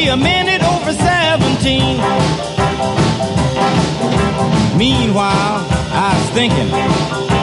be a minute over 17. Meanwhile, I was thinking,